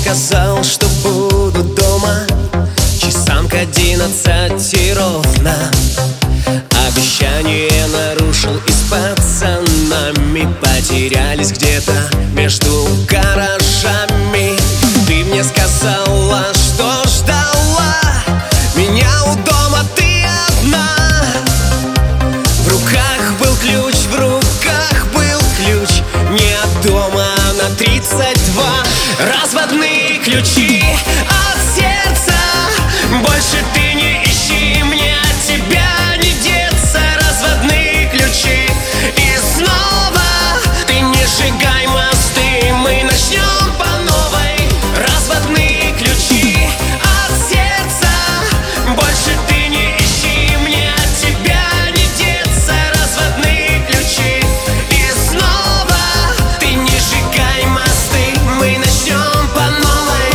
сказал, что буду дома часам к 11 ровно. Обещание нарушил и с пацанами потерялись где-то между гаражами. Ты мне сказала, что ждала меня у дома, ты одна. В руках был ключ, в руках был ключ не от дома, а на 32. Разводные ключи от сердца. Больше ты не ищи, мне от тебя не деться. Разводные ключи. И снова ты не сжигай мосты, мы начнем по новой. Разводные ключи от сердца. Больше ты не ищи, мне от тебя не деться. Разводные ключи. И снова ты не сжигай мосты, мы начнем по новой.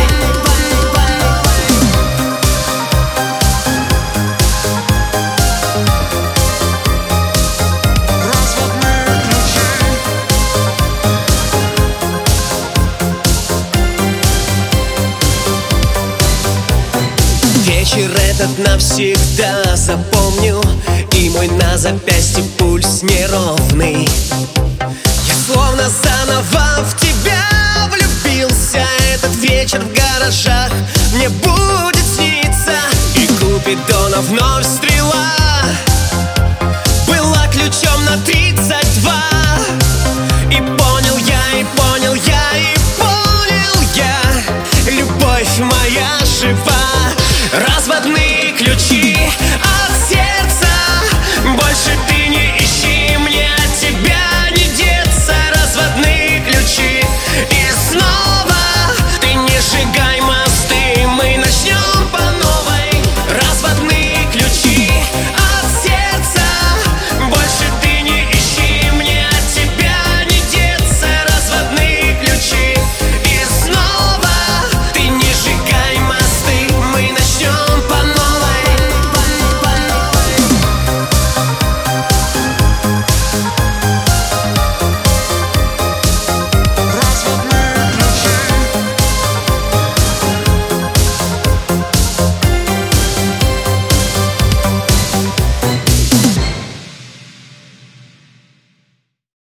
Вечер этот навсегда запомню, и мой на запястье пульс неровный. Я словно заново в тебя влюбился. Этот вечер в гаражах мне будет сниться. И Купидона вновь стрела была ключом на 32.